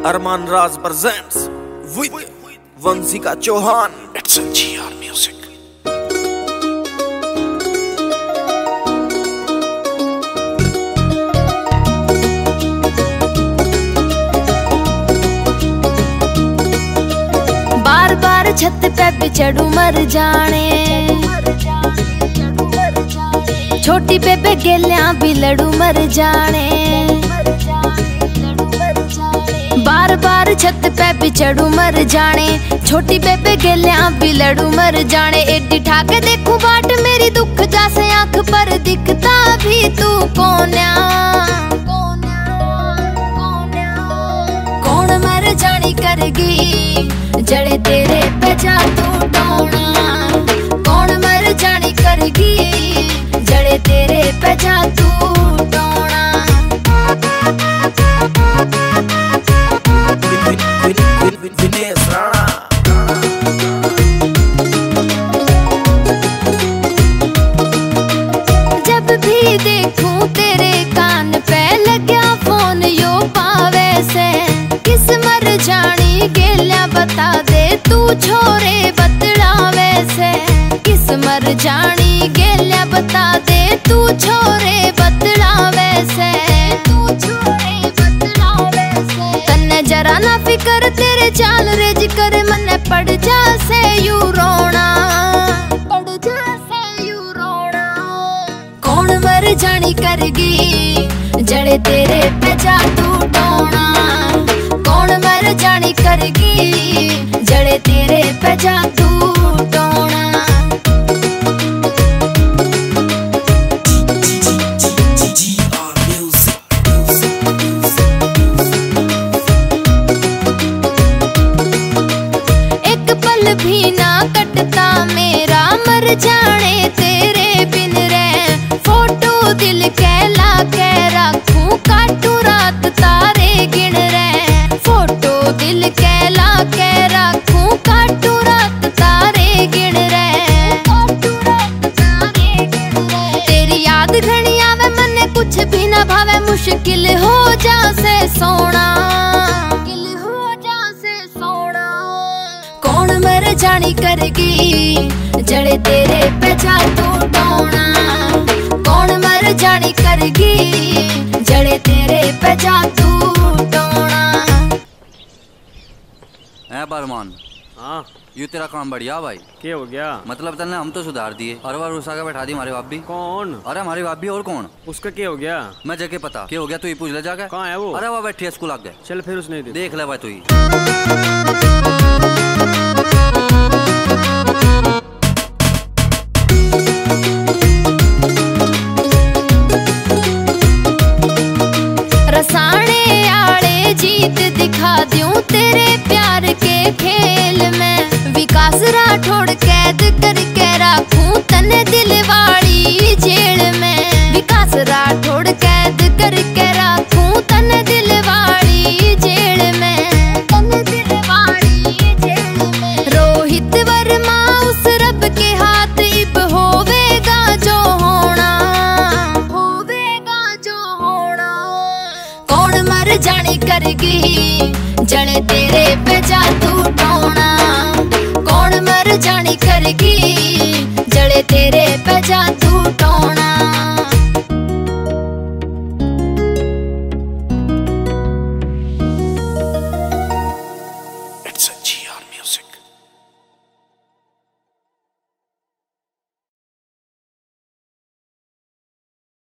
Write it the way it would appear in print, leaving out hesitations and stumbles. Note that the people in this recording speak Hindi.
Armaan Raj presents with Vanshika Chauhan. It's GR music. बार बार छत पे भी चढ़ू मर जाने, छोटी बेबे गेलियां भी लड़ू मर जाने। बार बार छत पे भी चढ़ू मर जाने, छोटी बेबे गेलियां भी लड़ू मर जाने। एडी ठाके देखू बाट मेरी दुख जैसे आंख पर दिखता भी तू कौन्या। कौन मर जानी करगी जड़े तेरे पे जा तू टोना। कौन मर जानी करगी जड़े तेरे पे जा तू टोना। जब भी देखूं तेरे कान पे लग्या फोन यो पावे से। किस मर जानी गेलियां बता दे तू छोरे बतलावे से। किस मर जानी गेलियां बता दे तू छोरे बतलावे से। तन्ने जरा ना फिकर तेरे चाल रेज कर मन्ने पड़ जा से यू रोना। पड़ जा से यू रोना। कौन मर जानी करगी जड़े तेरे पे जा तू टोना। कौन मर जानी करगी जड़े तेरे पे जा तू टोना। भी ना कटता मेरा मर जाने तेरे बिन रे। फोटो दिल कहला के रखूं काटू रात तारे गिन रे। फोटो दिल कहला के रखूं काटू रात तारे गिन रे। तेरी याद घनी आवे मन्ने कुछ भी ना भावे। मुश्किल हो जा से सोना। कौन मर जानी करगी जड़े तेरे पे जा तू टोना। कौन मर जानी करगी जड़े तेरे पे जा तू टोना। है बरमान। हाँ यू तेरा काम बढ़िया भाई। क्या हो गया? मतलब तने हम तो सुधार दिए और बार उसा के बैठा दी हमारे भाभी। कौन? अरे हमारी भाभी और कौन? उसका क्या हो गया? मैं जगह पता क्या हो गया तू ही पूछ ले जाके। कहाँ है वो? अरे वो बैठी है स्कूल आ गए। चल फिर उसने देख ले भाई तू ही। रसाने आले जीत दिखा दूं तेरे प्यार के खेल में। विकास राठौड़ कैद करके रखूं तने दिल वाली जेल में। विकास राठौड़ कैद करके रखूं तने दिल वाली जेल में। तने दिल वाली जेल में। रोहित वर्मा उस रब के हाथ इब होवेगा जो होना। होवेगा जो होना। कौन मर जानी करगी जड़े तेरे पे जा तू